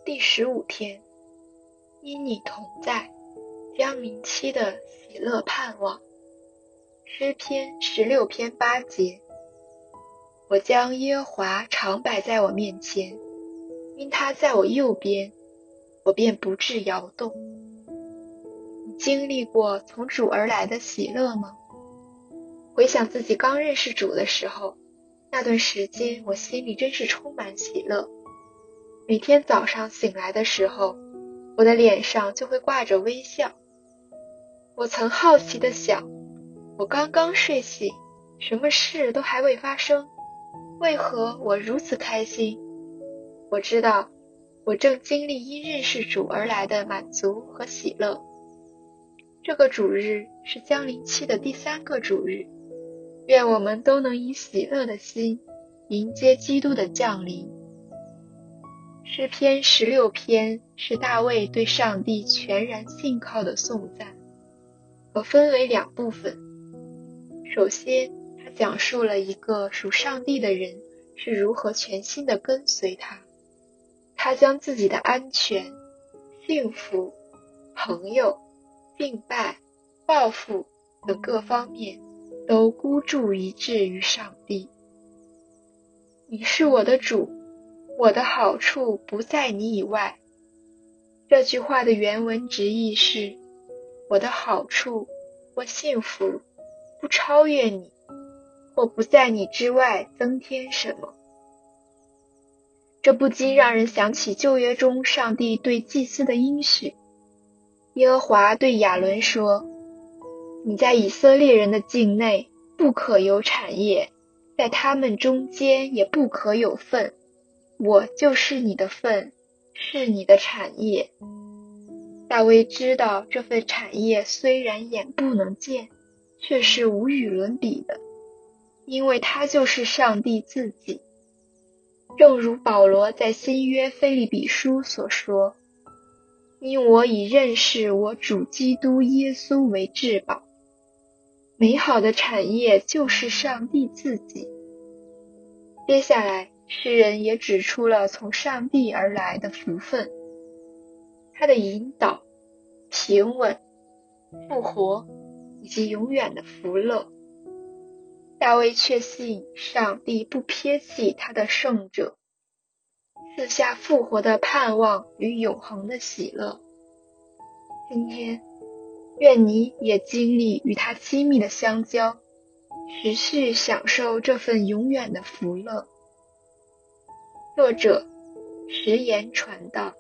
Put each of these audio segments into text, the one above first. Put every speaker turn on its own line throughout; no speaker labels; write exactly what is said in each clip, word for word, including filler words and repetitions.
第十五天，因你同在，将临期的喜乐盼望。诗篇十六篇八节，我将耶和华常摆在我面前，因他在我右边，我便不致摇动。你经历过从主而来的喜乐吗？回想自己刚认识主的时候，那段时间我心里真是充满喜乐。每天早上醒来的时候，我的脸上就会挂着微笑。我曾好奇地想，我刚刚睡醒，什么事都还未发生，为何我如此开心？我知道，我正经历因认识主而来的满足和喜乐。这个主日是将临期的第三个主日，愿我们都能以喜乐的心迎接基督的降临。诗篇十六篇是大卫对上帝全然信靠的颂赞，可分为两部分。首先，他讲述了一个属上帝的人是如何全心地跟随他，他将自己的安全、幸福、朋友、敬拜、报复等各方面都孤注一掷于上帝。你是我的主，我的好处不在你以外。这句话的原文直译是，我的好处或幸福不超越你，或不在你之外增添什么。这不禁让人想起旧约中上帝对祭司的应许。耶和华对亚伦说，你在以色列人的境内不可有产业，在他们中间也不可有份，我就是你的份，是你的产业。大卫知道这份产业虽然眼不能见，却是无与伦比的，因为他就是上帝自己。正如保罗在新约腓立比书所说，因我已认识我主基督耶稣为至宝。美好的产业就是上帝自己。接下来，诗人也指出了从上帝而来的福分，他的引导、平稳、复活以及永远的福乐。大卫确信上帝不撇弃他的圣者，赐下复活的盼望与永恒的喜乐。今天，愿你也经历与他亲密的相交，持续享受这份永远的福乐。作者：食言传道。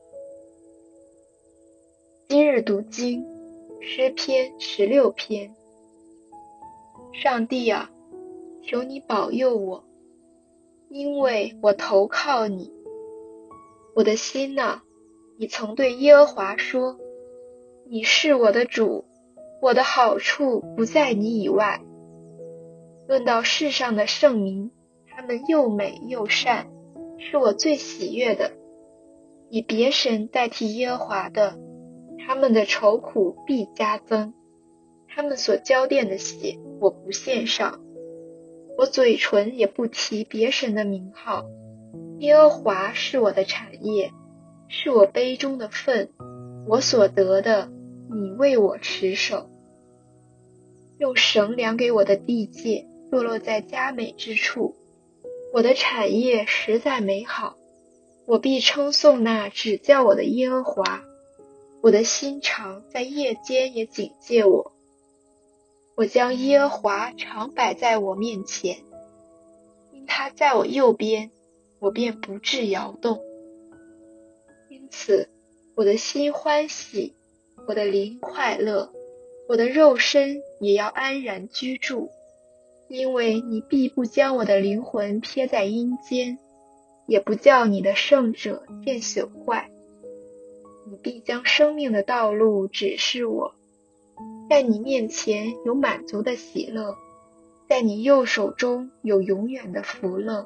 今日读经，诗篇十六篇。上帝啊，求你保佑我，因为我投靠你。我的心啊，你曾对耶和华说，你是我的主，我的好处不在你以外。论到世上的圣民，他们又美又善，是我最喜悦的。以别神代替耶和华的，他们的愁苦必加增。他们所浇奠的血，我不献上。我嘴唇也不提别神的名号。耶和华是我的产业，是我杯中的份，我所得的，你为我持守。用绳量给我的地界，坐落在佳美之处。我的产业实在美好，我必称颂那指教我的耶和华。我的心肠在夜间也警戒我。我将耶和华常摆在我面前，因他在我右边，我便不致摇动。因此，我的心欢喜，我的灵快乐，我的肉身也要安然居住，因为你必不将我的灵魂撇在阴间，也不叫你的圣者见朽坏。你必将生命的道路指示我，在你面前有满足的喜乐，在你右手中有永远的福乐。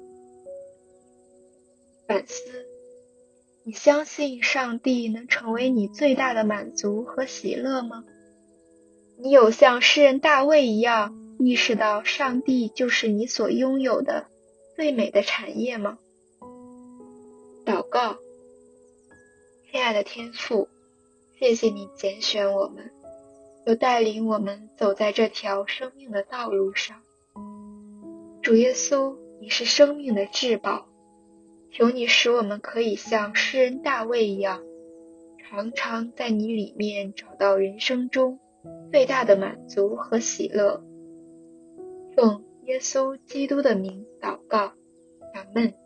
反思，你相信上帝能成为你最大的满足和喜乐吗？你有像诗人大卫一样意识到上帝就是你所拥有的最美的产业吗？祷告， 亲爱的天父，谢谢你拣选我们，又带领我们走在这条生命的道路上。主耶稣，你是生命的至宝，求你使我们可以像诗人大卫一样，常常在你里面找到人生中最大的满足和喜乐。奉耶稣基督的名祷告，阿们。